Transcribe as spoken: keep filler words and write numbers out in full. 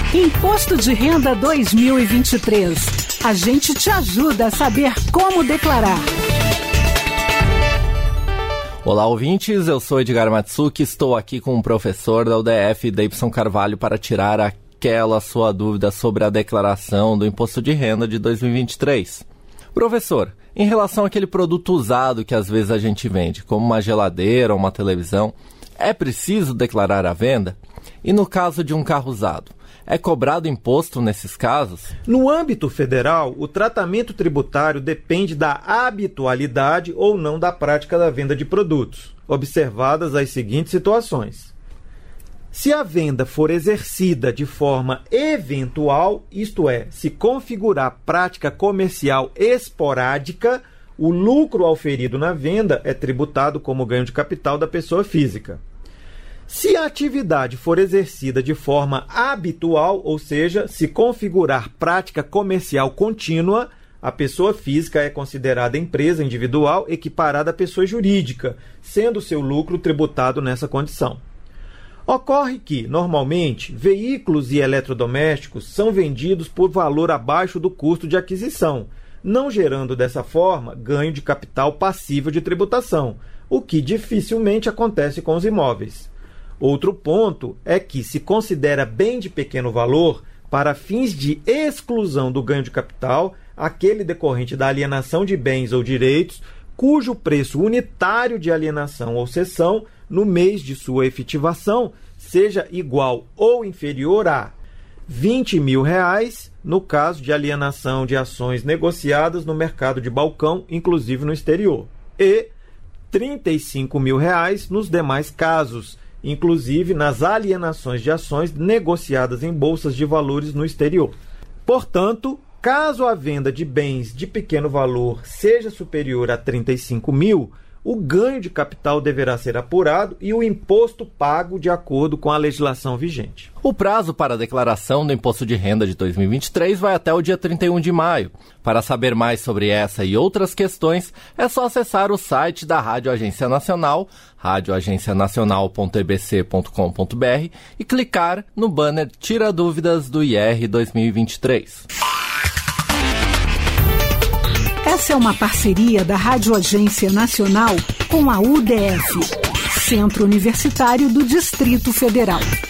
Imposto de Renda dois mil e vinte e três. A gente te ajuda a saber como declarar. Olá, ouvintes, eu sou Edgar Matsuki, estou aqui com o professor da U D F, Deibson Carvalho, para tirar aquela sua dúvida sobre a declaração do Imposto de Renda de dois mil e vinte e três. Professor, em relação àquele produto usado que às vezes a gente vende, como uma geladeira ou uma televisão, é preciso declarar a venda? E no caso de um carro usado, é cobrado imposto nesses casos? No âmbito federal, o tratamento tributário depende da habitualidade ou não da prática da venda de produtos, observadas as seguintes situações. Se a venda for exercida de forma eventual, isto é, se configurar prática comercial esporádica, o lucro auferido na venda é tributado como ganho de capital da pessoa física. Se a atividade for exercida de forma habitual, ou seja, se configurar prática comercial contínua, a pessoa física é considerada empresa individual equiparada à pessoa jurídica, sendo seu lucro tributado nessa condição. Ocorre que, normalmente, veículos e eletrodomésticos são vendidos por valor abaixo do custo de aquisição, não gerando dessa forma ganho de capital passível de tributação, o que dificilmente acontece com os imóveis. Outro ponto é que se considera bem de pequeno valor, para fins de exclusão do ganho de capital, aquele decorrente da alienação de bens ou direitos, cujo preço unitário de alienação ou cessão, no mês de sua efetivação, seja igual ou inferior a vinte mil reais, no caso de alienação de ações negociadas no mercado de balcão, inclusive no exterior, e trinta e cinco mil reais nos demais casos, inclusive nas alienações de ações negociadas em bolsas de valores no exterior. Portanto, caso a venda de bens de pequeno valor seja superior a trinta e cinco mil, o ganho de capital deverá ser apurado e o imposto pago de acordo com a legislação vigente. O prazo para a declaração do Imposto de Renda de dois mil e vinte e três vai até o dia trinta e um de maio. Para saber mais sobre essa e outras questões, é só acessar o site da Rádio Agência Nacional, rádio agência nacional ponto e b c ponto com ponto b r, e clicar no banner Tira Dúvidas do I R dois mil e vinte e três. Essa é uma parceria da Rádio Agência Nacional com a U D F, Centro Universitário do Distrito Federal.